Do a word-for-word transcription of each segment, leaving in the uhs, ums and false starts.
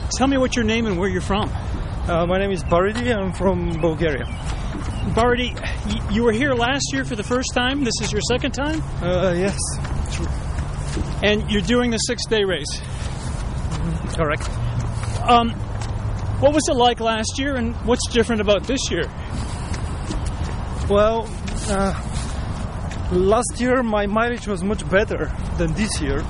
Tell me what your name and where you're from. Uh, my name is Baridi. I'm from Bulgaria. Baridi, y- you were here last year for the first time. This is your second time? Uh, yes, true. And you're doing the six-day race. Mm-hmm. Correct. Um, what was it like last year, and what's different about this year? Well, uh, last year my mileage was much better than this year.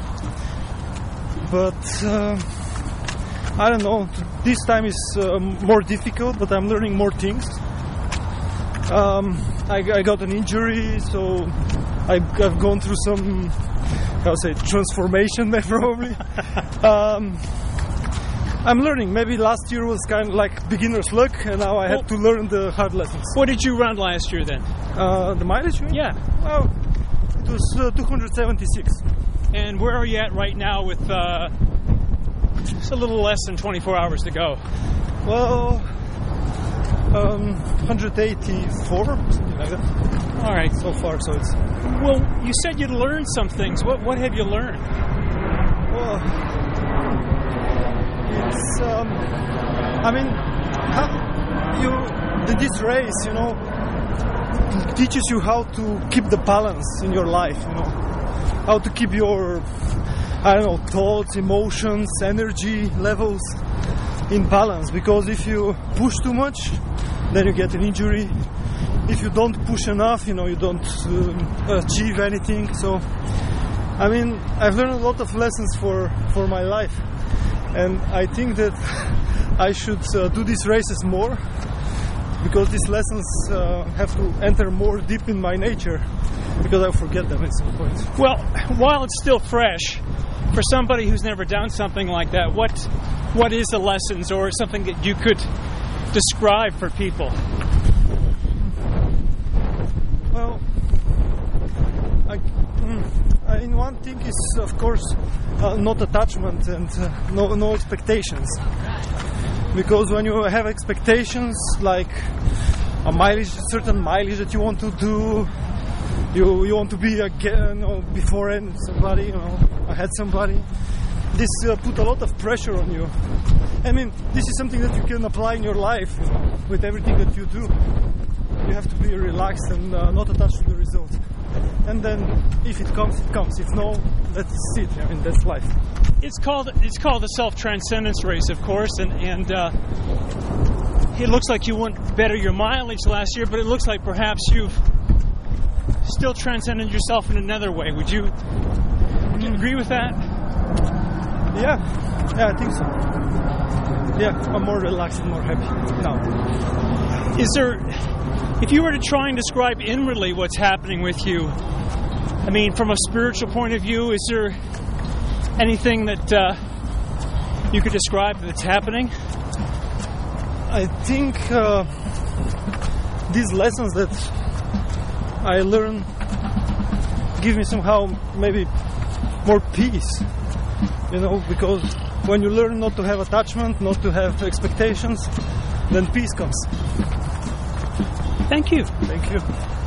But uh, I don't know, this time is uh, more difficult, but I'm learning more things. Um, I, I got an injury, so I, I've gone through some, how to say, transformation probably. um, I'm learning. Maybe last year was kind of like beginner's luck, and now I well, had to learn the hard lessons. What did you run last year then? Uh, the mileage? Yeah. Well, it was uh, two hundred seventy-six. And where are you at right now with uh, just a little less than twenty-four hours to go? Well, um, one hundred eighty-four, something like that. All right. So far, so it's... Well, you said you'd learned some things. What what have you learned? Well, it's, um, I mean, how you, this race, you know, teaches you how to keep the balance in your life, you know. How to keep your, I don't know, thoughts, emotions, energy levels in balance. Because if you push too much, then you get an injury. If you don't push enough, you know, you don't uh, achieve anything. So, I mean, I've learned a lot of lessons for, for my life. And I think that I should uh, do these races more. Because these lessons uh, have to enter more deep in my nature. Because I forget them at some point. Well, while it's still fresh, for somebody who's never done something like that, what what is the lessons or something that you could describe for people? Well, I, I mean, one thing is, of course, uh, not attachment and uh, no no expectations. Because when you have expectations, like a mileage, certain mileage that you want to do, You you want to be again, you know, before somebody, you know, ahead somebody. This uh, put a lot of pressure on you. I mean, this is something that you can apply in your life, you know, with everything that you do. You have to be relaxed and uh, not attached to the result. And then, if it comes, it comes. If no, that's it. I mean, that's life. It's called it's called the self-transcendence race, of course, and and uh, it looks like you went better your mileage last year, but it looks like perhaps you've still transcended yourself in another way. Would you, would you agree with that? Yeah, yeah, I think so. Yeah, I'm more relaxed and more happy now. Is there, if you were to try and describe inwardly what's happening with you, I mean, from a spiritual point of view, is there anything that uh, you could describe that's happening? I think uh, these lessons that I learn give me somehow maybe more peace, you know, because when you learn not to have attachment, not to have expectations, then peace comes. Thank you. Thank you.